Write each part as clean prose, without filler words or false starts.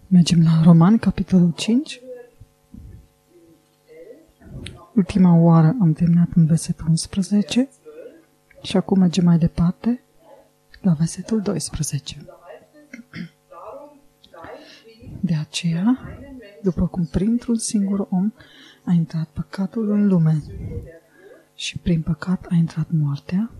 Mergem la Romani, capitolul 5. Ultima oară am terminat în versetul 11 și acum mergem mai departe la versetul 12. De aceea, după cum printr-un singur om a intrat păcatul în lume și prin păcat a intrat moartea,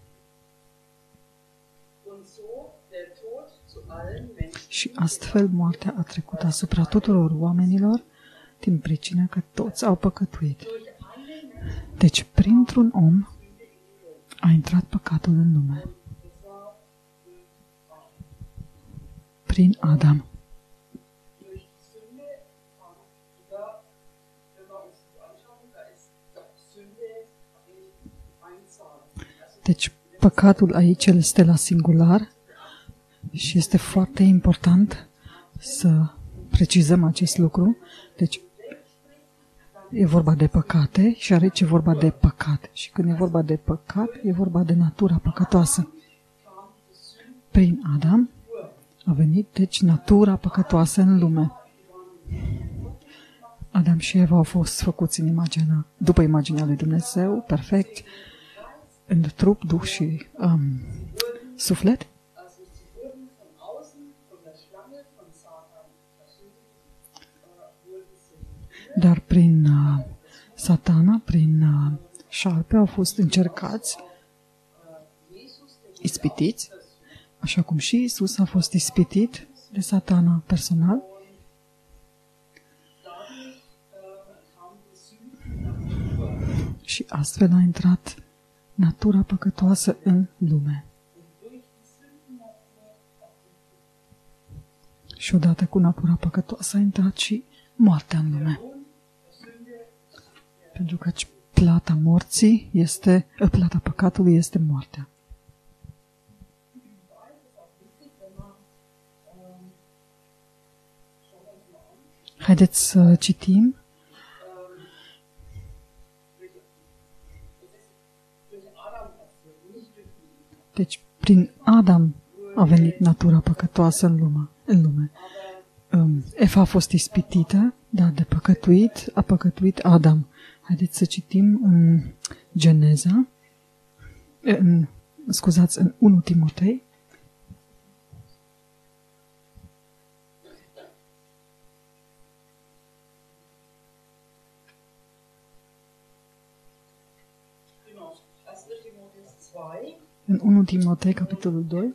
și astfel moartea a trecut asupra tuturor oamenilor din pricina că toți au păcătuit. Deci, printr-un om a intrat păcatul în lume. Prin Adam. Deci, păcatul aici este la singular și este foarte important să precizăm acest lucru. Deci, e vorba de păcate și aici e vorba de păcat. Și când e vorba de păcat, e vorba de natura păcătoasă. Prin Adam a venit, deci, natura păcătoasă în lume. Adam și Eva au fost făcuți după imaginea lui Dumnezeu, perfect, în trup, duh și suflet. Dar prin Satana, prin șarpe, au fost încercați, ispitiți, așa cum și Iisus a fost ispitit de Satana personal. Și astfel a intrat natura păcătoasă în lume. Și odată cu natura păcătoasă a intrat și moartea în lume. Pentru că plata morții plata păcatului este moartea. Haideți să citim. Deci, prin Adam a venit natura păcătoasă în lume. Eva a fost ispitită, dar de păcătuit a păcătuit Adam. Haideți să citim în Geneza, în 1 Timotei. În 1 Timotei, capitolul 2,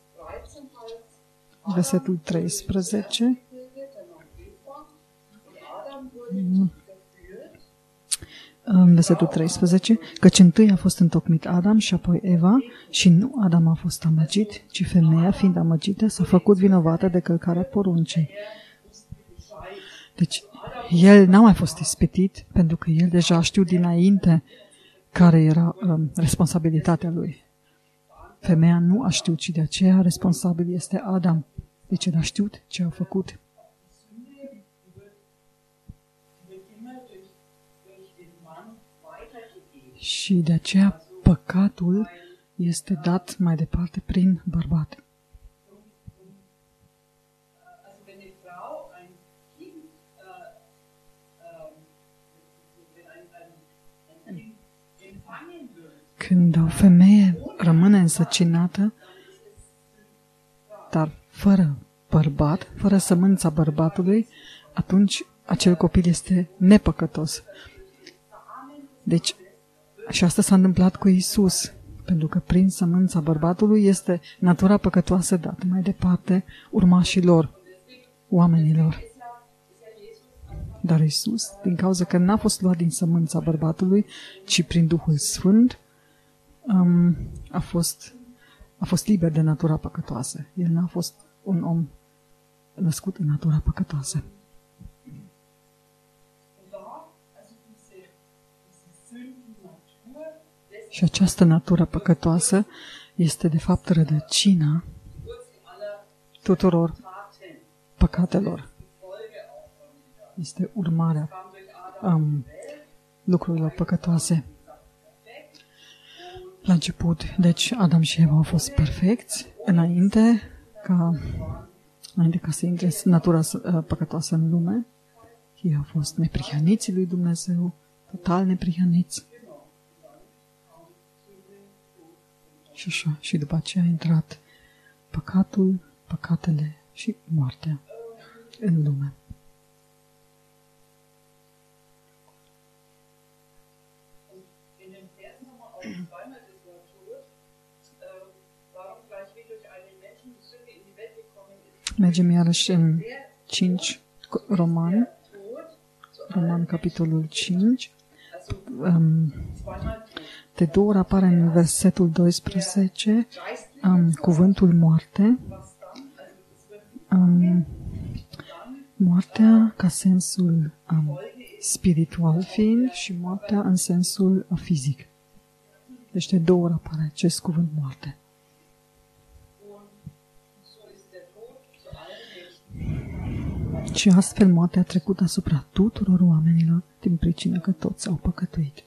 versetul 13. În versetul 13, căci întâi a fost întocmit Adam și apoi Eva și nu Adam a fost amăgit, ci femeia, fiind amăgită, s-a făcut vinovată de călcarea poruncii. Deci, el n-a mai fost ispitit, pentru că el deja știu dinainte care era responsabilitatea lui. Femeia nu a știut și de aceea responsabil este Adam. Deci el a știut ce a făcut. Și de aceea păcatul este dat mai departe prin bărbat. Când o femeie rămâne însăcinată, dar fără bărbat, fără sămânța bărbatului, atunci acel copil este nepăcătos. Deci, și asta s-a întâmplat cu Iisus, pentru că prin sămânța bărbatului este natura păcătoasă dată mai departe urmașilor, oamenilor. Dar Iisus, din cauza că n-a fost luat din sămânța bărbatului, ci prin Duhul Sfânt, a fost liber de natura păcătoasă. El n-a fost un om născut în natura păcătoasă. Și această natură păcătoasă este de fapt rădăcina tuturor păcatelor. Este urmarea lucrurilor păcătoase. La început, deci Adam și Eva au fost perfecți înainte ca înainte ca să intre natura păcătoasă în lume, ei au fost neprihăniții lui Dumnezeu, total neprihăniți. Și așa, și după aceea a intrat păcatul, păcatele și moartea în lume. Mergem iarăși în 5 Roman, capitolul 5. De două ori apare în versetul 12 cuvântul moarte. Moartea ca sensul spiritual fiind și moartea în sensul fizic. Deci de două ori apare acest cuvânt moarte. Și astfel moartea a trecut asupra tuturor oamenilor din pricină că toți au păcătuit.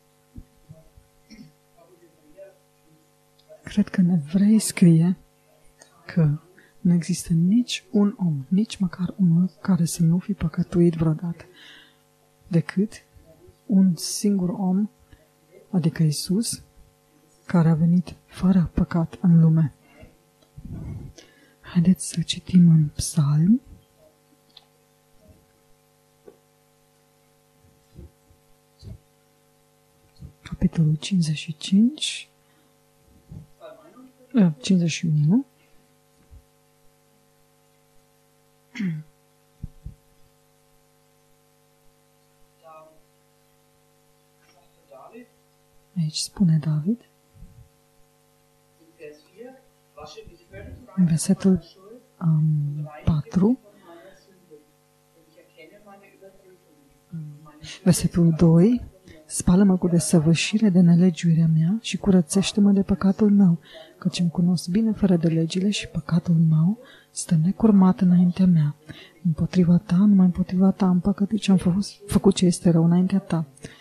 Cred că în Evrei scrie că nu există nici un om, nici măcar unul care să nu fi păcătuit vreodată, decât un singur om, adică Iisus, care a venit fără păcat în lume. Haideți să citim în Psalm. Capitolul 55, 51. Aici spune David, în versetul 4, versetul 2, spală-mă cu desăvârșire de nelegiuirea mea și curățește-mă de păcatul meu, căci îmi cunosc bine fără de legile și păcatul meu stă necurmat înaintea mea. Împotriva ta, numai împotriva ta am păcătuit și am făcut ce este rău înaintea ta.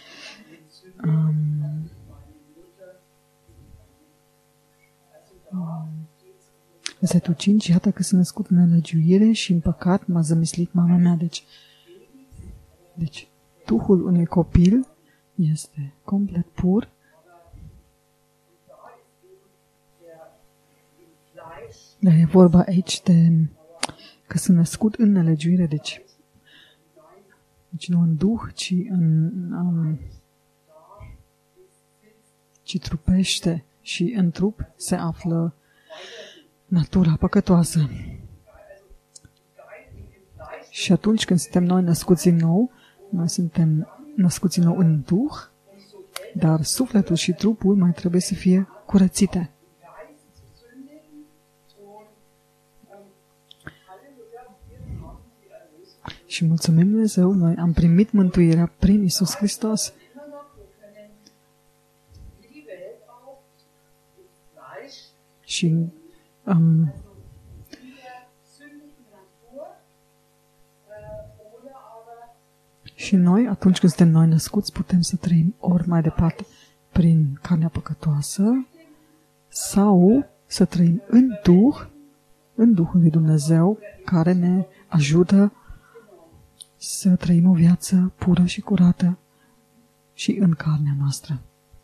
Versetul 5, iată că sunt născut în nelegiuire și în păcat m-a zămislit mama mea. Deci, Duhul unui copil este complet pur, dar e vorba aici de că sunt născut în nelegiuire, deci nu în duh, ci trupește și în trup se află natura păcătoasă. Și atunci când suntem noi născuți din nou, noi suntem născuți din nou în duh, dar sufletul și trupul mai trebuie să fie curățite. Și mulțumim Dumnezeu, noi am primit mântuirea prin Iisus Hristos. Și noi, atunci când suntem noi născuți, putem să trăim ori mai departe prin carnea păcătoasă sau să trăim în Duhul lui Dumnezeu, care ne ajută să trăim o viață pură și curată și în carnea noastră.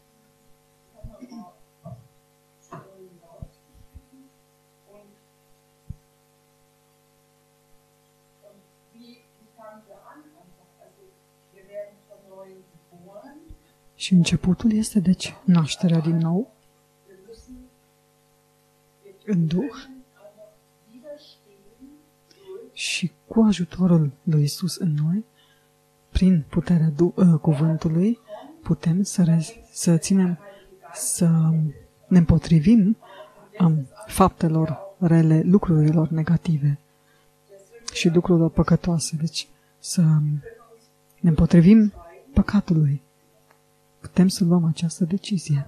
Și începutul este, deci, nașterea din nou în Duh și cu ajutorul lui Iisus în noi, prin puterea cuvântului, putem să ne împotrivim faptelor rele, lucrurilor negative și lucrurilor păcătoase. Deci să ne împotrivim păcatului. Putem să luăm această decizie.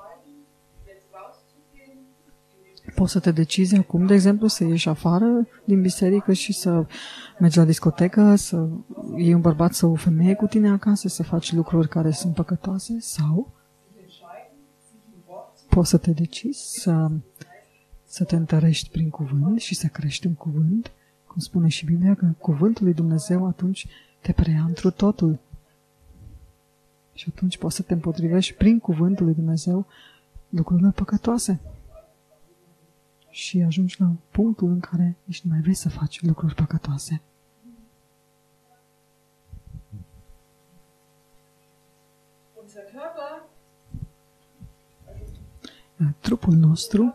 Poți să te decizi acum, de exemplu, să ieși afară din biserică și să mergi la discotecă, să iei un bărbat sau o femeie cu tine acasă, să faci lucruri care sunt păcătoase, sau poți să te decizi să te întărești prin cuvânt și să crești în cuvânt Cum spune și Biblia, că cuvântul lui Dumnezeu atunci te preia întru totul. Și atunci poți să te împotrivești prin cuvântul lui Dumnezeu lucrurile păcătoase. Și ajungi la punctul în care nici nu mai vrei să faci lucruri păcătoase. Trupul nostru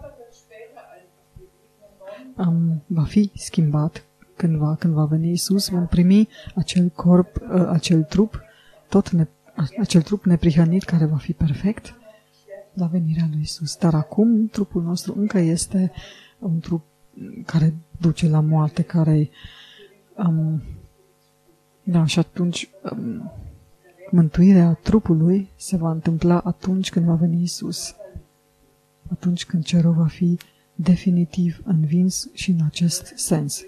va fi schimbat când va veni Iisus, vom primi acel corp, acel trup, acel trup neprihănit care va fi perfect la venirea lui Iisus. Dar acum trupul nostru încă este un trup care duce la moarte, care și atunci mântuirea trupului se va întâmpla atunci când va veni Iisus. Atunci când cerul va fi definitiv învins și în acest sens.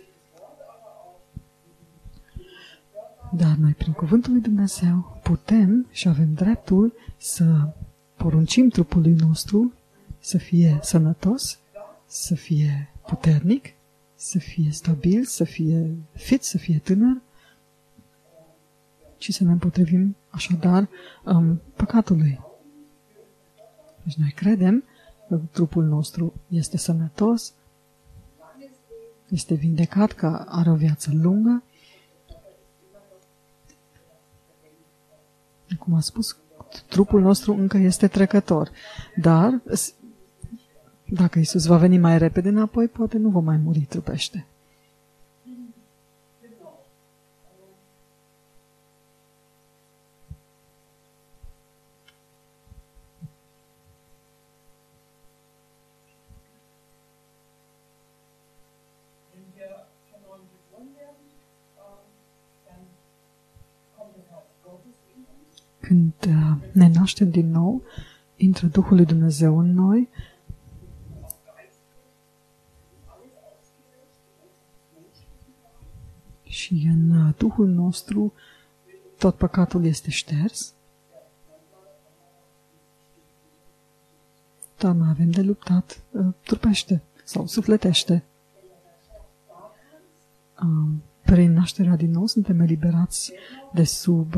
Dar noi, prin cuvântul lui Dumnezeu, putem și avem dreptul să poruncim trupului nostru să fie sănătos, să fie puternic, să fie stabil, să fie fit, să fie tânăr și să ne împotrivim așadar păcatului. Deci noi credem că trupul nostru este sănătos, este vindecat, că are o viață lungă. Cum am spus, trupul nostru încă este trecător, dar dacă Iisus va veni mai repede înapoi, poate nu vom mai muri trupește. Când ne naștem din nou, intră Duhul lui Dumnezeu în noi și în Duhul nostru tot păcatul este șters, dar mai avem de luptat trupește sau sufletește. Prin nașterea din nou suntem eliberați de sub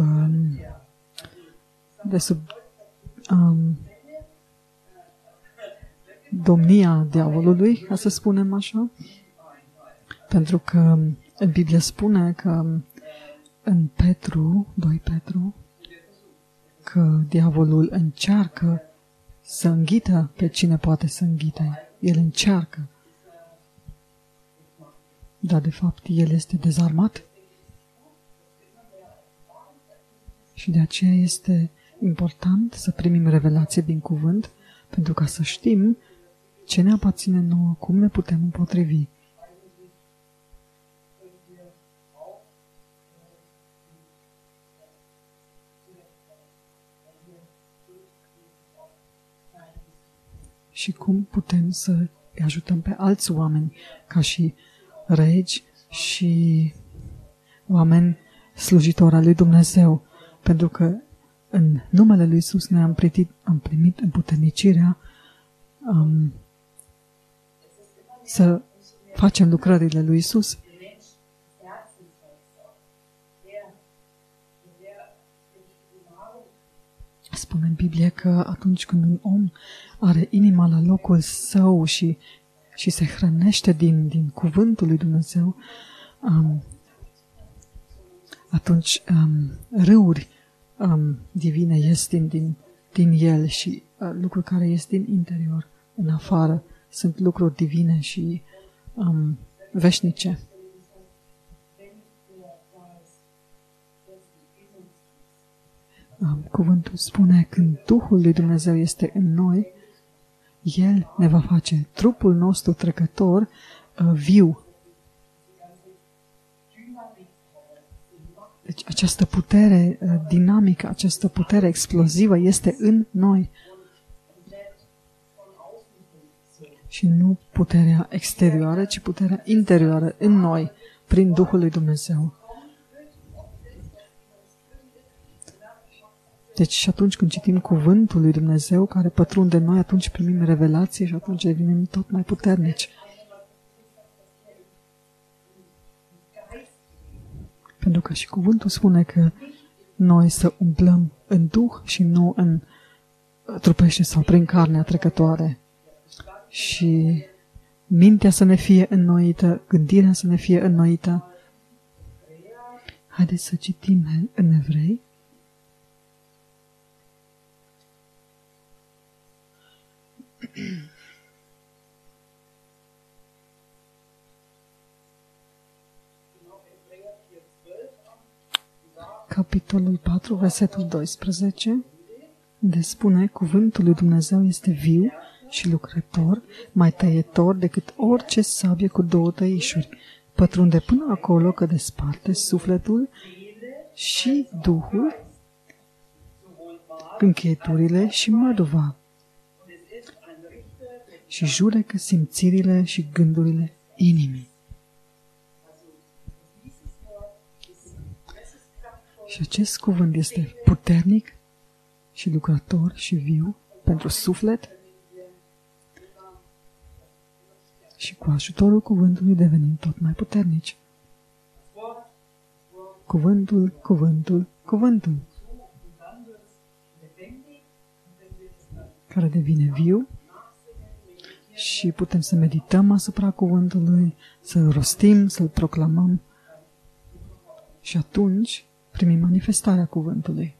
domnia diavolului, ca să spunem așa, pentru că în Biblie spune că în 2 Petru, că diavolul încearcă să înghită pe cine poate să înghite. El încearcă. Dar de fapt el este dezarmat. Și de aceea este important să primim revelație din cuvânt, pentru ca să știm ce ne aparține nouă, cum ne putem împotrivi. Și cum putem să îi ajutăm pe alți oameni, ca și regi și oameni slujitori al lui Dumnezeu, pentru că în numele lui Iisus ne am primit împuternicirea să facem lucrările lui Iisus. Spune în Biblie că atunci când un om are inima la locul său și se hrănește din cuvântul lui Dumnezeu, atunci râuri divine ies din el și lucruri care ies din interior în afară sunt lucruri divine și veșnice. Cuvântul spune, când Duhul lui Dumnezeu este în noi, El ne va face trupul nostru trecător viu. Deci această putere dinamică, această putere explozivă este în noi. Și nu puterea exterioară, ci puterea interioară în noi, prin Duhul lui Dumnezeu. Deci și atunci când citim cuvântul lui Dumnezeu care pătrunde în noi, atunci primim revelație și atunci devenim tot mai puternici. Pentru că și cuvântul spune că noi să umblăm în Duh și nu în trupește sau prin carnea trecătoare. Și mintea să ne fie înnoită, gândirea să ne fie înnoită. Haideți să citim în Evrei. Capitolul 4, versetul 12, unde spune: Cuvântul lui Dumnezeu este viu și lucrător, mai tăietor decât orice sabie cu două tăișuri, pătrunde până acolo că desparte sufletul și Duhul, încheieturile și măduva, și judecă simțirile și gândurile inimii. Și acest cuvânt este puternic și lucrător și viu pentru suflet și cu ajutorul cuvântului devenim tot mai puternici. Cuvântul, cuvântul, cuvântul, care devine viu și putem să medităm asupra cuvântului, să-l rostim, să-l proclamăm și atunci primim manifestarea cuvântului.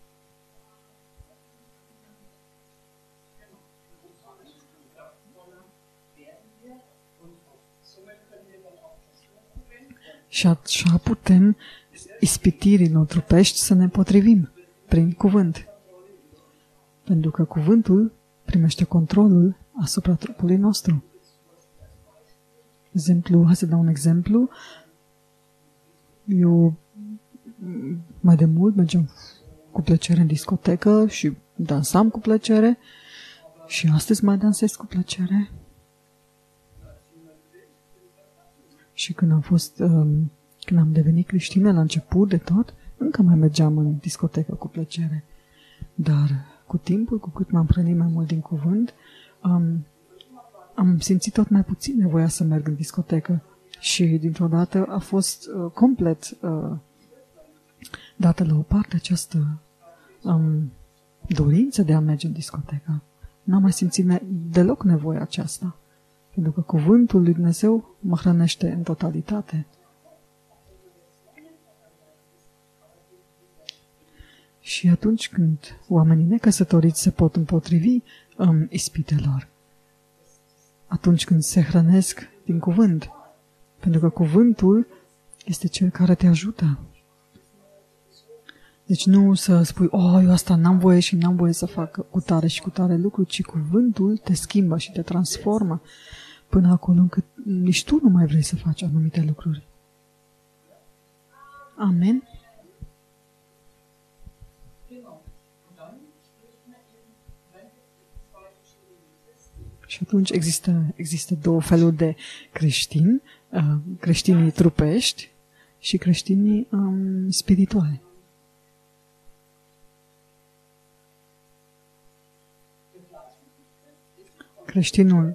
Și așa putem ispitirilor trupești să ne potrivim prin cuvânt. Pentru că cuvântul primește controlul asupra trupului nostru. Exemplu, hai să dau un exemplu. Eu mai de mult mergeam cu plăcere în discotecă și dansam cu plăcere și astăzi mai dansez cu plăcere. Și când am devenit creștină la început de tot, încă mai mergeam în discotecă cu plăcere. Dar cu timpul, cu cât m-am hrănit mai mult din cuvânt, am simțit tot mai puțin nevoia să merg în discotecă. Și dintr-o dată a fost complet dată la o parte această dorință de a merge în discotecă. N-am mai simțit deloc nevoia aceasta. Pentru că cuvântul lui Dumnezeu mă hrănește în totalitate. Și atunci când oamenii necăsătoriți se pot împotrivi ispitelor, atunci când se hrănesc din cuvânt, pentru că cuvântul este cel care te ajută. Deci nu să spui, eu asta n-am voie și n-am voie să fac cu tare și cu tare lucru, ci cuvântul te schimbă și te transformă până acolo încât nici tu nu mai vrei să faci anumite lucruri. Amen? Și atunci există două feluri de creștini, creștinii trupești și creștinii spirituali. Creștinul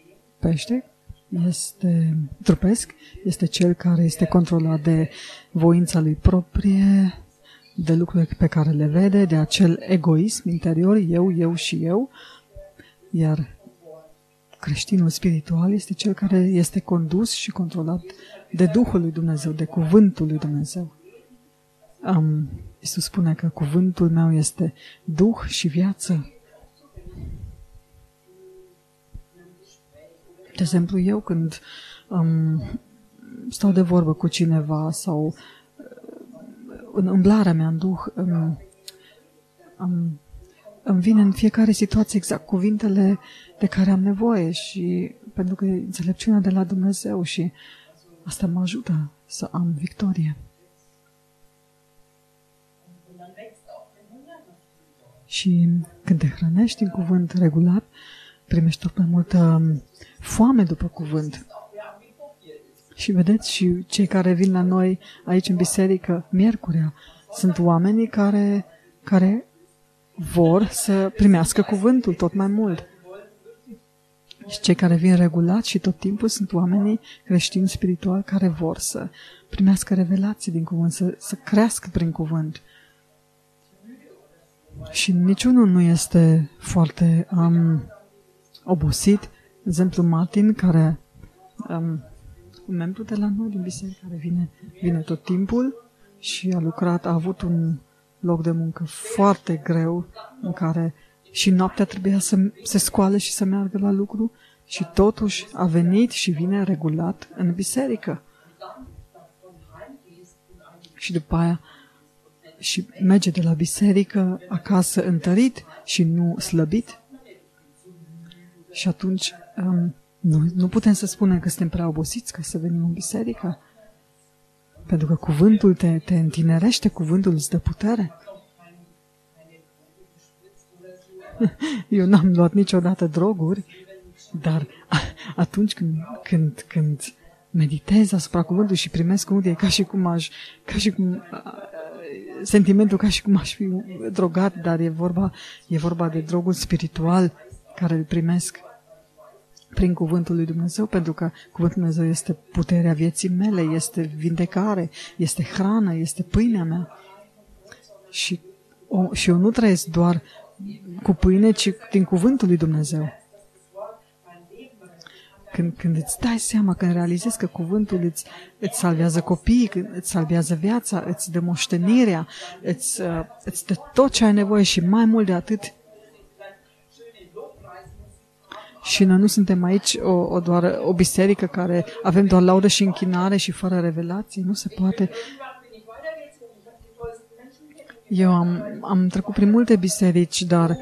trupesc este cel care este controlat de voința lui proprie, de lucrurile pe care le vede, de acel egoism interior, eu și eu, iar creștinul spiritual este cel care este condus și controlat de Duhul lui Dumnezeu, de Cuvântul lui Dumnezeu. Iisus spune că cuvântul meu este Duh și viață. De exemplu, eu când stau de vorbă cu cineva sau în umblarea mea în Duh, îmi vine în fiecare situație exact cuvintele de care am nevoie și pentru că e înțelepciunea de la Dumnezeu și asta mă ajută să am victorie. Și când te hrănești în cuvânt regulat, primești tot mai multă foame după cuvânt. Și vedeți, și cei care vin la noi aici în biserică, miercurea, sunt oamenii care vor să primească cuvântul tot mai mult. Și cei care vin regulat și tot timpul sunt oamenii creștini spirituali care vor să primească revelații din cuvânt, să crească prin cuvânt. Și niciunul nu este foarte obosit. De exemplu, Martin, care un membru de la noi din biserică, care vine tot timpul și a avut un loc de muncă foarte greu în care și noaptea trebuia să se scoale și să meargă la lucru și totuși a venit și vine regulat în biserică. Și după aia și merge de la biserică acasă întărit și nu slăbit. Și atunci nu putem să spunem că suntem prea obosiți ca să venim în biserică. Pentru că cuvântul te întinerește, cuvântul îți dă putere. Eu n-am luat niciodată droguri, dar atunci când meditez asupra cuvântului și primesc cuvântul, e sentimentul ca și cum aș fi drogat, dar e vorba de drogul spiritual care îl primesc prin cuvântul lui Dumnezeu, pentru că cuvântul lui Dumnezeu este puterea vieții mele, este vindecare, este hrană, este pâinea mea. Și eu nu trăiesc doar cu pâine, ci din cuvântul lui Dumnezeu. Când îți dai seama, când realizezi că cuvântul îți salvează copiii, îți salvează viața, îți dă moștenirea, îți dă tot ce ai nevoie și mai mult de atât. Și noi nu suntem aici doar o biserică care avem doar laudă și închinare și fără revelații. Nu se poate. Eu am trecut prin multe biserici, dar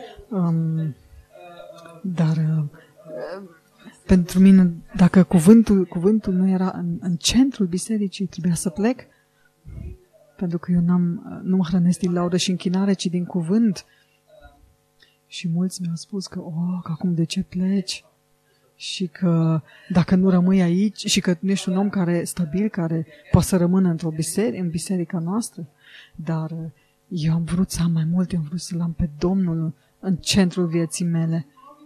pentru mine, dacă cuvântul nu era în centrul bisericii, trebuia să plec. Pentru că eu nu mă hrănesc din laudă și închinare, ci din cuvânt. Și mulți mi-au spus că acum de ce pleci? Și că dacă nu rămâi aici și că nu ești un om stabil, care poate să rămână în biserica noastră. Dar eu am vrut să am mai mult, eu am vrut să-L am pe Domnul în centrul vieții mele.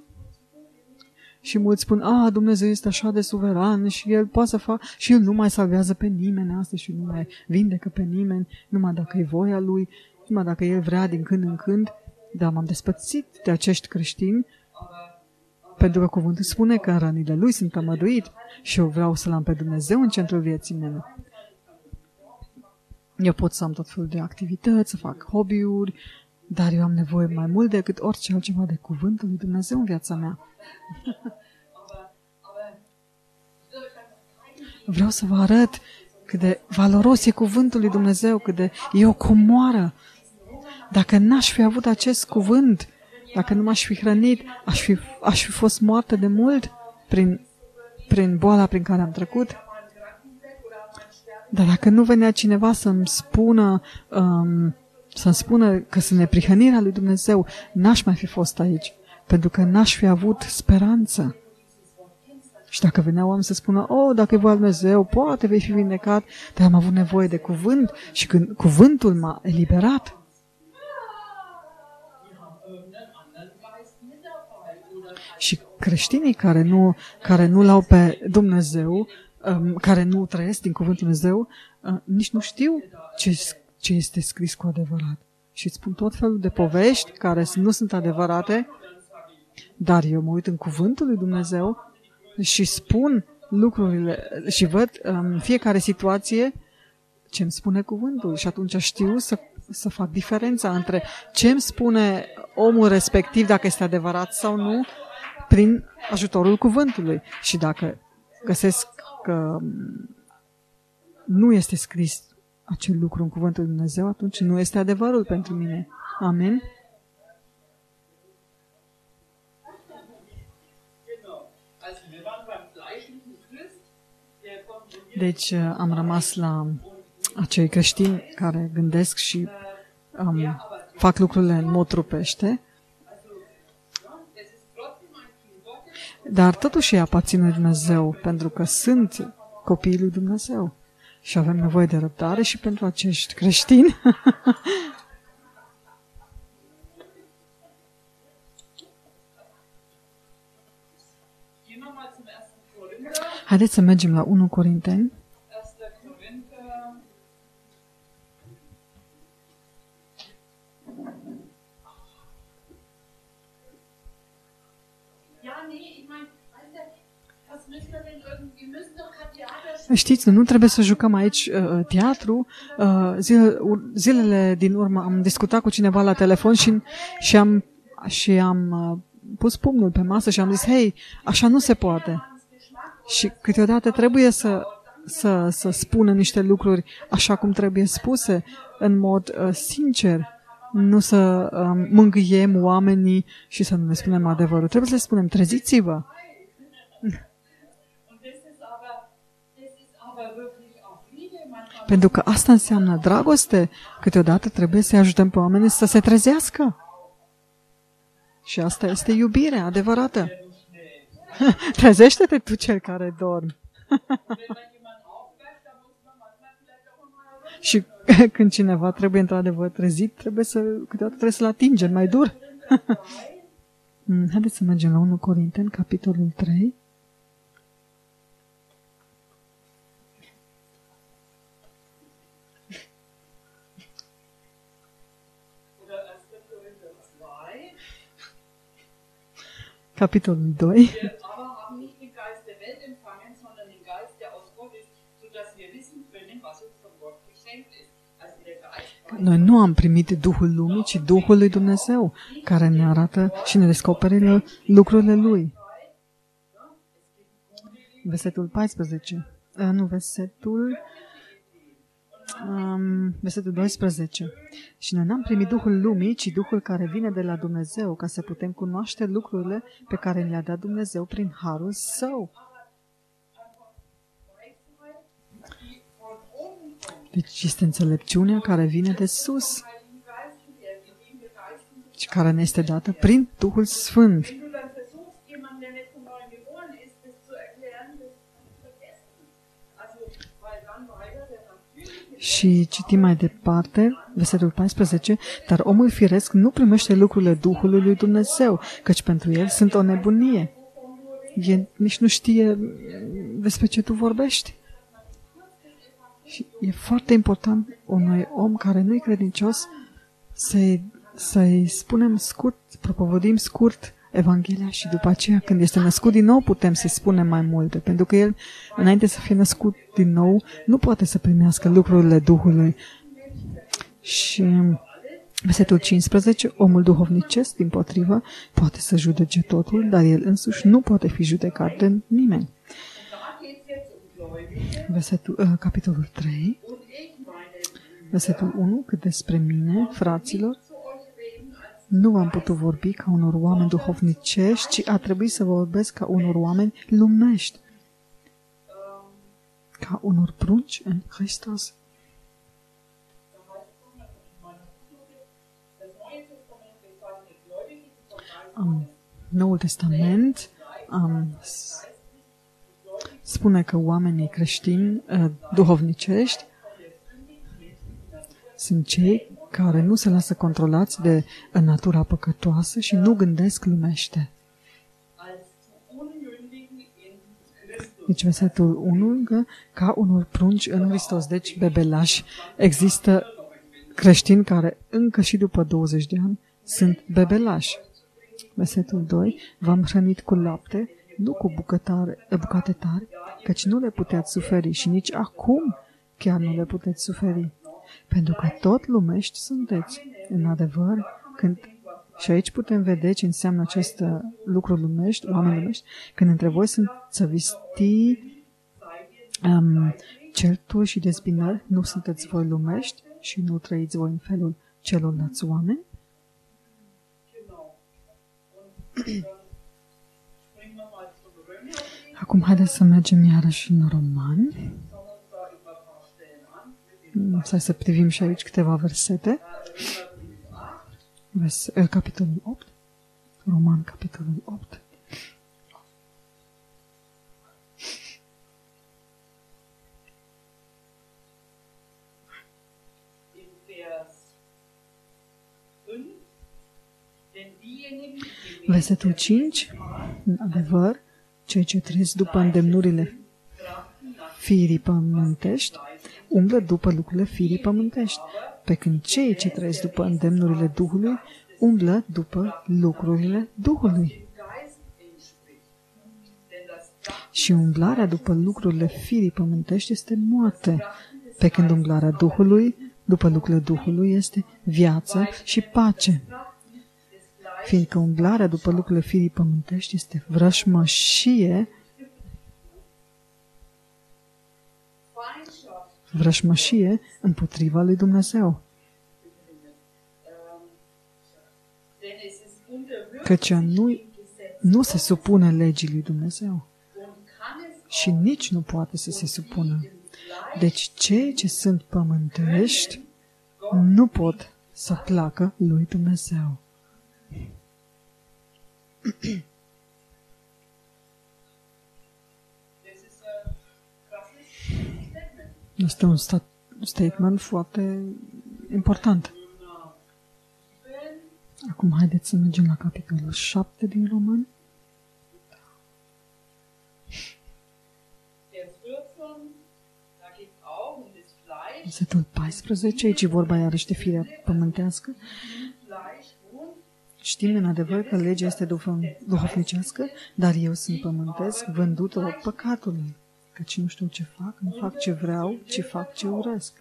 Și mulți spun, Dumnezeu este așa de suveran și El poate să facă, și El nu mai salvează pe nimeni astăzi și nu mai vindecă pe nimeni, numai dacă e voia Lui, numai dacă El vrea din când în când. Dar m-am despărțit de acești creștini pentru că cuvântul spune că în rănile Lui sunt tămăduit și eu vreau să-L am pe Dumnezeu în centrul vieții mele. Eu pot să am tot felul de activități, să fac hobby-uri, dar eu am nevoie mai mult decât orice altceva de cuvântul lui Dumnezeu în viața mea. Vreau să vă arăt cât de valoros e cuvântul lui Dumnezeu, cât de e o comoară. Dacă n-aș fi avut acest cuvânt, dacă nu m-aș fi hrănit, aș fi fost moartă de mult prin boala prin care am trecut. Dar dacă nu venea cineva să-mi spună că sunt neprihănirea lui Dumnezeu, n-aș mai fi fost aici, pentru că n-aș fi avut speranță. Și dacă venea oameni să spună, dacă e voia lui Dumnezeu, poate vei fi vindecat, dar am avut nevoie de cuvânt și când cuvântul m-a eliberat. Și creștinii care nu l-au pe Dumnezeu, care nu trăiesc din cuvântul Dumnezeu, nici nu știu ce este scris cu adevărat. Și îți spun tot felul de povești care nu sunt adevărate, dar eu mă uit în cuvântul lui Dumnezeu și spun lucrurile și văd în fiecare situație ce îmi spune cuvântul. Și atunci știu să fac diferența între ce îmi spune omul respectiv, dacă este adevărat sau nu, prin ajutorul cuvântului. Și dacă găsesc că nu este scris acel lucru în cuvântul lui Dumnezeu, atunci nu este adevărul pentru mine. Amen? Deci am rămas la acei creștini care gândesc și fac lucrurile în mod trupește, dar totuși ei aparțin lui Dumnezeu, pentru că sunt copiii lui Dumnezeu. Și avem nevoie de răbdare și pentru acești creștini. Haideți să mergem la 1 Corinteni. Știți, nu trebuie să jucăm aici teatru. Zilele din urmă am discutat cu cineva la telefon și am pus pumnul pe masă și am zis, hei, așa nu se poate. Și câteodată trebuie să spună niște lucruri așa cum trebuie spuse, în mod sincer, nu să mângâiem oamenii și să nu le spunem adevărul. Trebuie să le spunem, treziți-vă! Pentru că asta înseamnă dragoste. Câteodată trebuie să ajutăm pe oameni să se trezească. Și asta este iubire adevărată. Trezește-te tu, cel care dormi. Și când cineva trebuie într-adevăr trezit, câteodată trebuie să-l atingem mai dur. Haideți să mergem la 1 Corinteni, capitolul 3. Capitolul 2. Noi nu am primit Duhul lumii, ci Duhul lui Dumnezeu, care ne arată și ne descoperă lucrurile Lui. Versetul 14. Versetul 12. Și noi n-am primit Duhul lumii, ci Duhul care vine de la Dumnezeu, ca să putem cunoaște lucrurile pe care le-a dat Dumnezeu prin harul Său. Deci este înțelepciunea care vine de sus și care ne este dată prin Duhul Sfânt. Și citim mai departe, versetul 14, dar omul firesc nu primește lucrurile Duhului lui Dumnezeu, căci pentru el sunt o nebunie. El nici nu știe despre ce tu vorbești. Și e foarte important unui om care nu-i credincios să-i spunem scurt, propovădim scurt Evanghelia și după aceea, când este născut din nou, putem să-i spunem mai multe. Pentru că el, înainte să fie născut din nou, nu poate să primească lucrurile Duhului. Și versetul 15, omul duhovnicesc, dimpotrivă, poate să judece totul, dar el însuși nu poate fi judecat de nimeni. Capitolul 3, versetul 1, cât despre mine, fraților, nu am putut vorbi ca unor oameni duhovnicești, ci a trebuit să vorbesc ca unor oameni lumești, ca unor prunci în Hristos. Noul Testament spune că oamenii creștini duhovnicești sunt cei care nu se lasă controlați de natura păcătoasă și nu gândesc lumește. Deci versetul 1, ca unor prunci în Hristos, deci bebelași. Există creștini care încă și după 20 de ani sunt bebelași. Versetul 2, v-am hrănit cu lapte, nu cu bucate tari, căci nu le puteți suferi și nici acum chiar nu le puteți suferi. Pentru că tot lumești sunteți. În adevăr, și aici putem vedea ce înseamnă acest lucru lumești, oameni lumești, când între voi sunt țăvistii, certuri și dezbinări, nu sunteți voi lumești și nu trăiți voi în felul celorlalți oameni? Acum haideți să mergem iarăși în Romani. Să privim și aici câteva versete. Capitolul 8. Roman, capitolul 8. Versetul 5. În adevăr, cei ce trăiesc după îndemnurile firii pământești umblă după lucrurile firii pământești, pe când cei ce trăiesc după îndemnurile Duhului umblă după lucrurile Duhului. Și umblarea după lucrurile firii pământești este moarte, pe când umblarea Duhului, după lucrurile Duhului, este viață și pace. Fiindcă umblarea după lucrurile firii pământești este vrășmășie împotriva lui Dumnezeu. Căci nu se supune legii lui Dumnezeu și nici nu poate să se supună. Deci cei ce sunt pământești nu pot să placă lui Dumnezeu. Este un statement foarte important. Acum haideți să mergem la capitolul 7 din Romani. Versetul 14, aici vorba iarăși de firea pământească. Știm în adevăr că legea este duhovnicească, dar eu sunt pământesc, vândut rog păcatului. Căci nu știu ce fac, nu fac ce vreau, ci fac ce urăsc.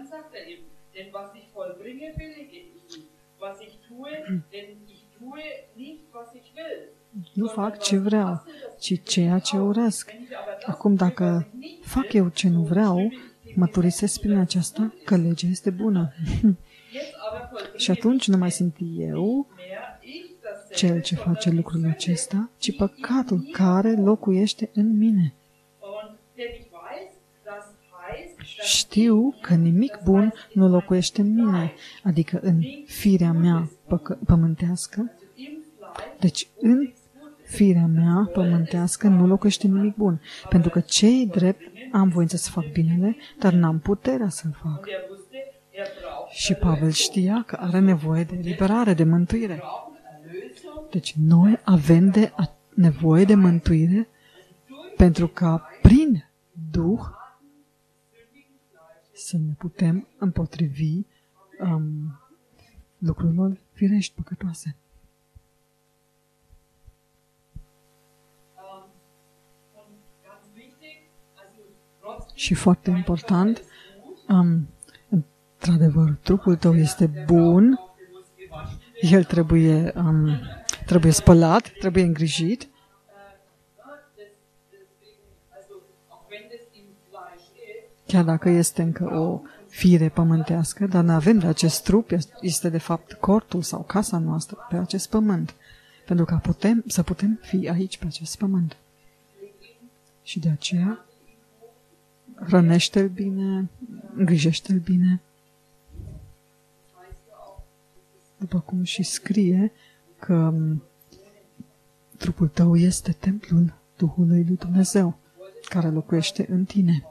Nu fac ce vreau, ci ceea ce urăsc. Acum, dacă fac eu ce nu vreau, mărturisesc prin aceasta că legea este bună. Și atunci nu mai sunt eu cel ce face lucrul acesta, ci păcatul care locuiește în mine. Știu că nimic bun nu locuiește în mine, adică în firea mea pământească. Deci în firea mea pământească nu locuiește nimic bun, pentru că cei drept am voință să fac binele, dar n-am puterea să-l fac. Și Pavel știa că are nevoie de eliberare, de mântuire. Deci noi avem nevoie de mântuire pentru ca prin Duh să ne putem împotrivi lucrurilor firești păcătoase. Și foarte important, într-adevăr, trupul tău este bun, el trebuie spălat, trebuie îngrijit. Chiar dacă este încă o fire pământească, dar nu avem de acest trup, este de fapt cortul sau casa noastră pe acest pământ, pentru că să putem fi aici pe acest pământ. Și de aceea hrănește-l bine, îngrijește-l bine, după cum și scrie că trupul tău este templul Duhului lui Dumnezeu, care locuiește în tine.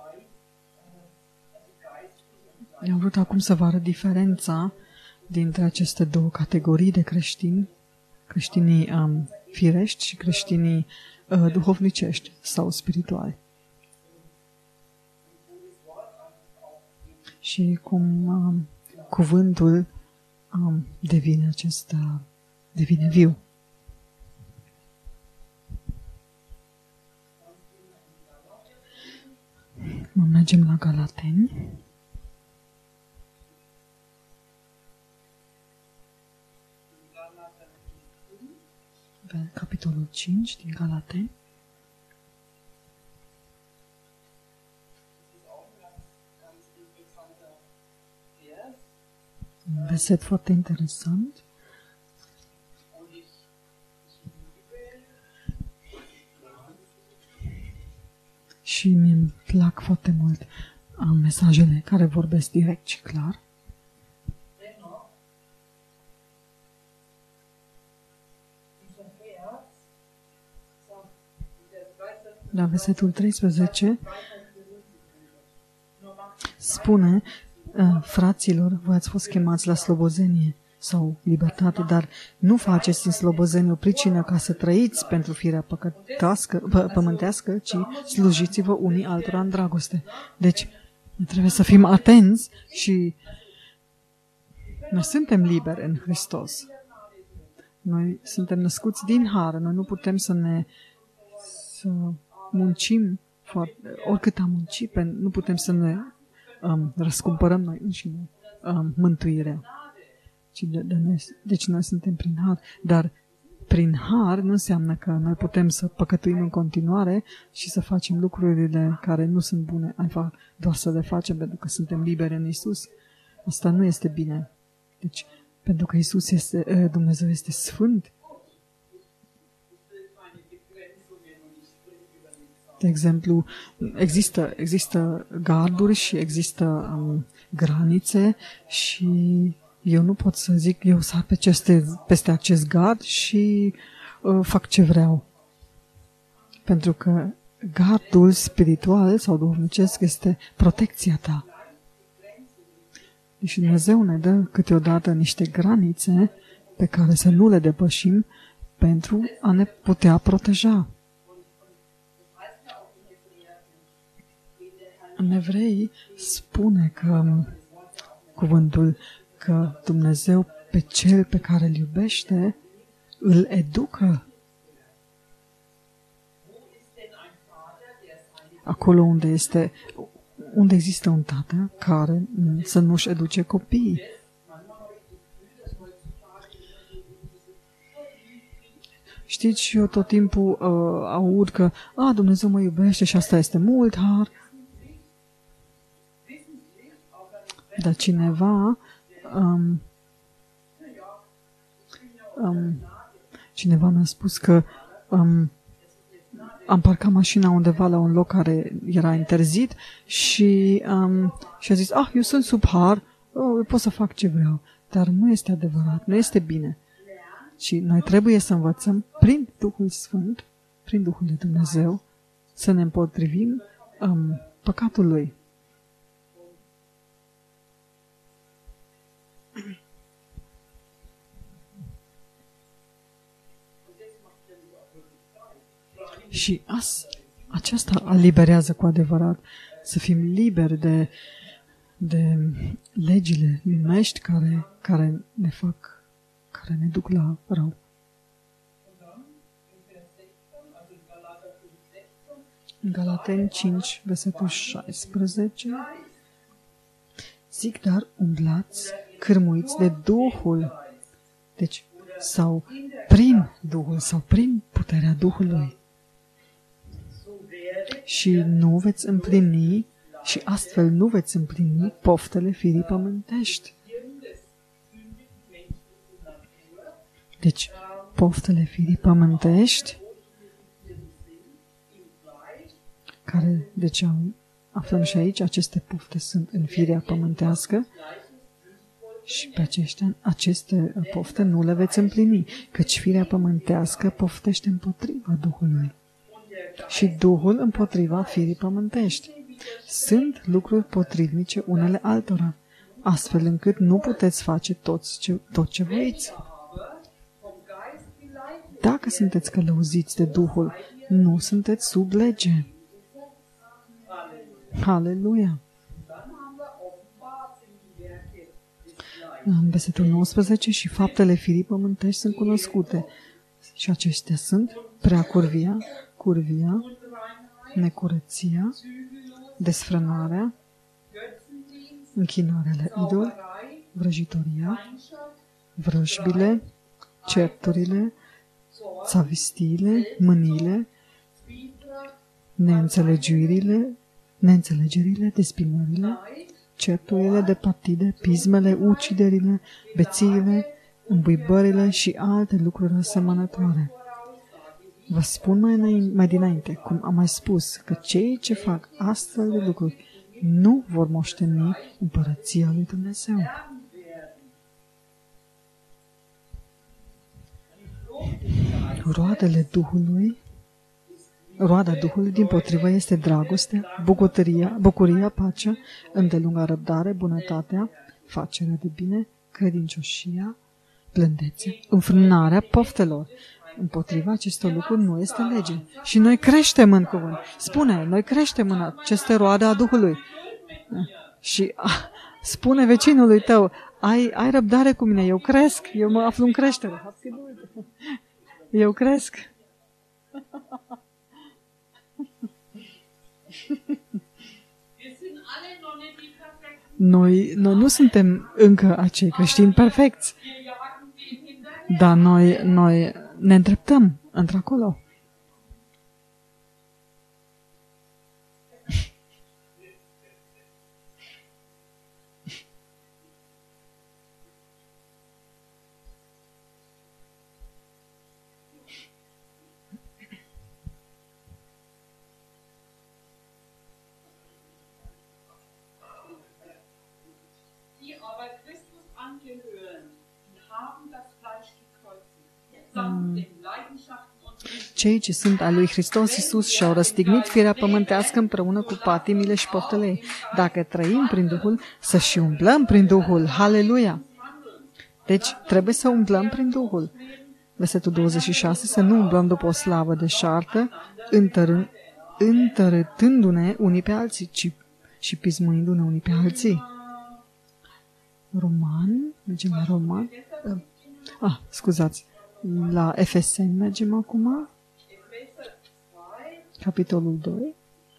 Eu am vrut acum să vă arăt diferența dintre aceste două categorii de creștini, creștinii firești și creștinii duhovnicești sau spirituali. Și cum cuvântul devine viu. Mergem la Galateni. Capitolul 5 din Galateni. Un verset foarte interesant. Și mi-mi plac foarte mult mesajele care vorbesc direct și clar. La versetul 13 spune: fraților, voi ați fost chemați la slobozenie sau libertate, dar nu faceți din slobozenie o pricină ca să trăiți pentru firea pământească, ci slujiți-vă unii altora în dragoste. Deci, trebuie să fim atenți și noi suntem liberi în Hristos. Noi suntem născuți din har. Noi nu putem să muncim oricât am muncit, nu putem să ne răscumpărăm noi înșine mântuirea. Deci noi suntem prin har, dar prin har nu înseamnă că noi putem să păcătuim în continuare și să facem lucrurile care nu sunt bune, doar să le facem pentru că suntem liberi în Iisus. Asta nu este bine. Deci, pentru că Dumnezeu este sfânt. De exemplu, există garduri și există granițe și eu nu pot să zic, eu sar peste acest gard și fac ce vreau. Pentru că gardul spiritual sau duhovnicesc este protecția ta. Și Dumnezeu ne dă câteodată niște granițe pe care să nu le depășim pentru a ne putea proteja. În Evrei spune că cuvântul că Dumnezeu pe cel pe care îl iubește îl educă. Acolo unde există un tată care să nu-și educe copiii. Știți, și eu tot timpul aud că Dumnezeu mă iubește și asta este mult har. Dar cineva mi-a spus că am parcat mașina undeva la un loc care era interzis și a zis, eu sunt sub har, eu pot să fac ce vreau. Dar nu este adevărat, nu este bine. Și noi trebuie să învățăm prin Duhul Sfânt, prin Duhul de Dumnezeu, să ne împotrivim păcatului. Și aceasta eliberează cu adevărat, să fim liberi de legile lumești care ne duc la rău. Galateni 5, versetul 16. Zic, dar umblați cârmuiți de Duhul. Deci, sau prin Duhul, sau prin puterea Duhului. Și nu veți împlini, și astfel nu veți împlini poftele firii pământești. Deci, poftele firii pământești, care, deci aflăm și aici, aceste pofte sunt în firea pământească și pe aceste pofte nu le veți împlini, căci firea pământească poftește împotriva Duhului și Duhul împotriva firii pământești. Sunt lucruri potrivnice unele altora, astfel încât nu puteți face tot ce voiți. Dacă sunteți călăuziți de Duhul, nu sunteți sub lege. Haleluia! În versetul 19, și faptele firii pământești sunt cunoscute. Și acestea sunt curvia, necurăția, desfrânarea, închinarea la idol, vrăjitoria, vrăjbile, certurile, țavistiile, mâniile, neînțelegerile, despinările, certurile de partide, pismele, uciderile, bețiile, îmbuibările și alte lucruri asemănătoare. Vă spun mai dinainte, cum am mai spus, că cei ce fac astfel de lucruri nu vor moșteni împărăția lui Dumnezeu. Roada Duhului dimpotrivă este dragostea, bucuria, pacea, îndelunga răbdare, bunătatea, facerea de bine, credincioșia, blândețea, înfrânarea poftelor. Împotriva acestor lucruri nu este lege. Și noi creștem în cuvânt. Spune, noi creștem în aceste roade a Duhului. Și spune vecinului tău, ai răbdare cu mine, eu cresc, eu mă aflu în creștere. Eu cresc. Noi nu suntem încă acei creștini perfecți, dar noi ne îndreptăm într-acolo. Cei ce sunt al lui Hristos Iisus și-au răstignit firea pământească împreună cu patimile și poftele ei. Dacă trăim prin Duhul, să și umblăm prin Duhul. Haleluia! Deci trebuie să umblăm prin Duhul. Versetul 26, să nu umblăm după o slavă deșartă, întărâtându-ne unii pe alții, ci și pismuindu-ne unii pe alții. Mergem la Roman. Scuzați. La Efeseni mergem acum. Capitolul 2.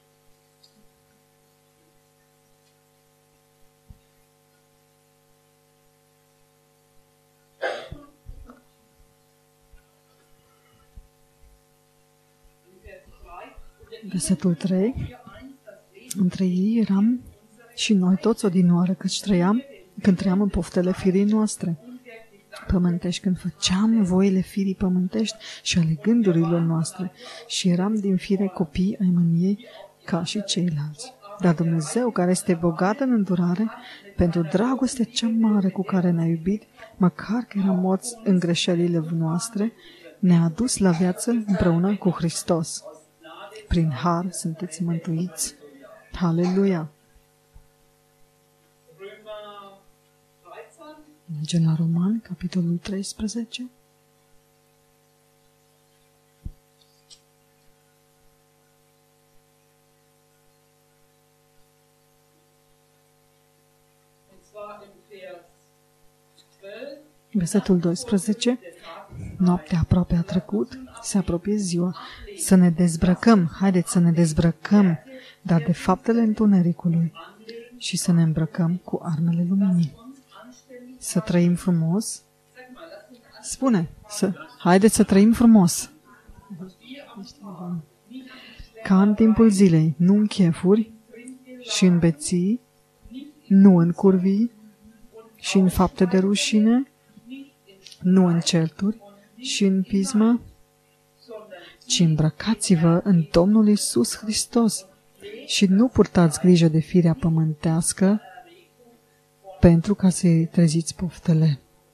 Versetul 3. Între ei eram și noi toți odinioară, când trăiam în poftele firii noastre pământești, când făceam voile firii pământești și ale gândurilor noastre și eram din fire copii ai mâniei ca și ceilalți. Dar Dumnezeu, care este bogat în îndurare, pentru dragostea cea mare cu care ne-a iubit, măcar că eram morți în greșelile noastre, ne-a adus la viață împreună cu Hristos. Prin har sunteți mântuiți. Haleluia! Mergem la Roman, capitolul 13. Versetul 12. Noaptea aproape a trecut, se apropie ziua. Să ne dezbrăcăm, haideți să ne dezbrăcăm, dar de faptele întunericului și să ne îmbrăcăm cu armele luminii. Să trăim frumos. Spune, haideți să trăim frumos. Ca în timpul zilei, nu în chefuri și în beții, nu în curvii și în fapte de rușine, nu în certuri și în pismă, ci îmbrăcați-vă în Domnul Iisus Hristos și nu purtați grijă de firea pământească pentru ca să-i treziți poftele.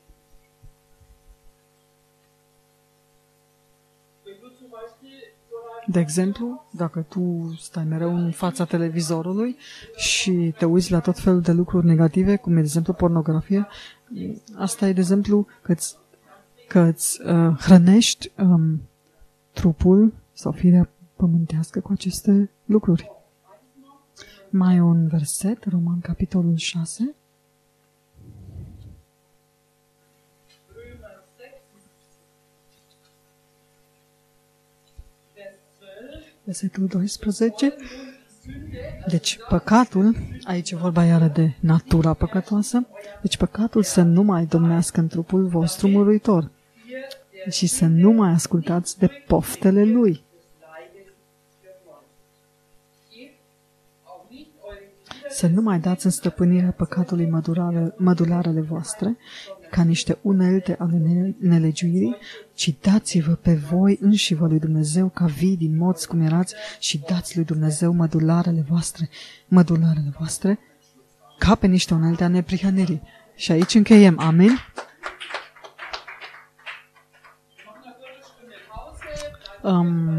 De exemplu, dacă tu stai mereu în fața televizorului și te uiți la tot felul de lucruri negative, cum e, de exemplu, pornografie, asta e, de exemplu, că îți hrănești trupul sau firea pământească cu aceste lucruri. Mai un verset, Roman, capitolul 6. Versetul 12. Deci păcatul, aici e vorba iară de natura păcătoasă, deci păcatul să nu mai domnească în trupul vostru muruitor și să nu mai ascultați de poftele lui. Să nu mai dați în stăpânirea păcatului mădularele voastre, ca niște unelte ale nelegiuirii, ci dați-vă pe voi înșivă lui Dumnezeu ca vii din morți cum erați și dați lui Dumnezeu mădularele voastre ca pe niște unelte a neprihănirii. Și aici încheiem. Amin?